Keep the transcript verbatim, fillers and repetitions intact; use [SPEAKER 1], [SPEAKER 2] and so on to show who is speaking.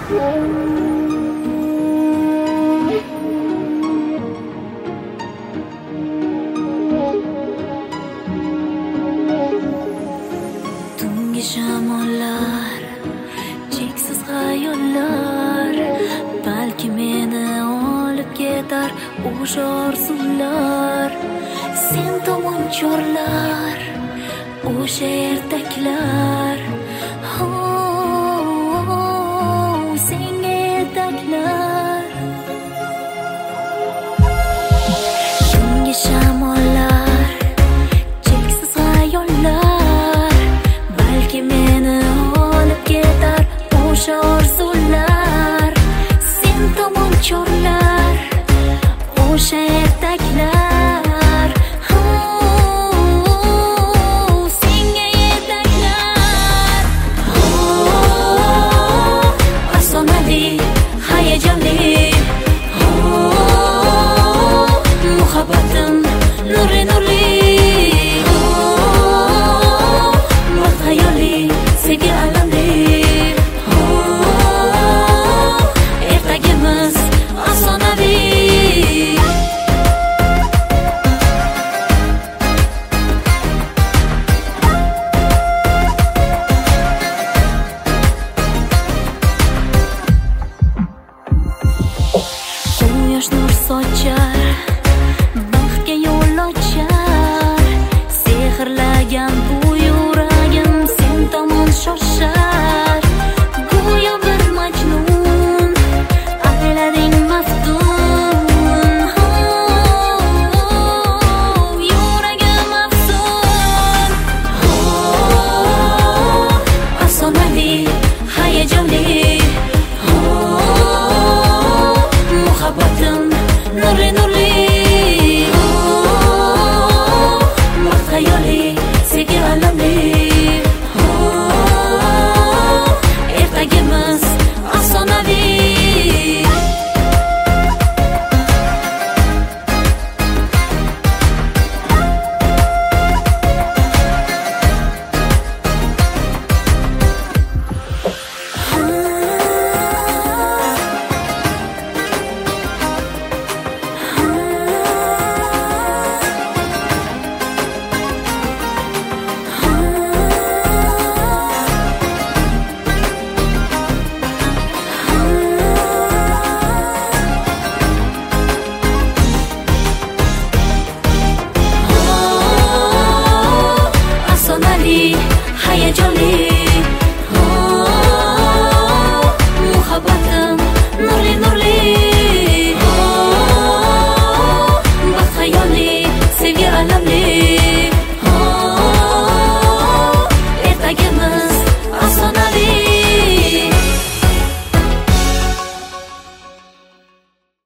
[SPEAKER 1] Tungi shamollar, cheksiz xayollar, balki meni olib ketar o'sha orzular. Sen tomon chorlar, o'sha ertaklar, oh, senga yetaklar. Tungi shamollar, cheksiz xayollar, balki meni olib ketar o'sha orzular. Sen tomon chorlar, o'sha ertaklar, oh, senga yetaklar. Oh, afsonaviy, hayajonli, oh, muhabbatim nuri nurli, oh, baxt hayoli, sevgi alamli, oh, ertagimiz afsonaviy. Quyosh nur sochar, baxtga yo'l ochar, sehrlagan bu yuragim sen tomon shoshar. Go'yo bir majnun, aylading maftun, oh, yuragim afsun. Oh, afsonaviy, hayajonli,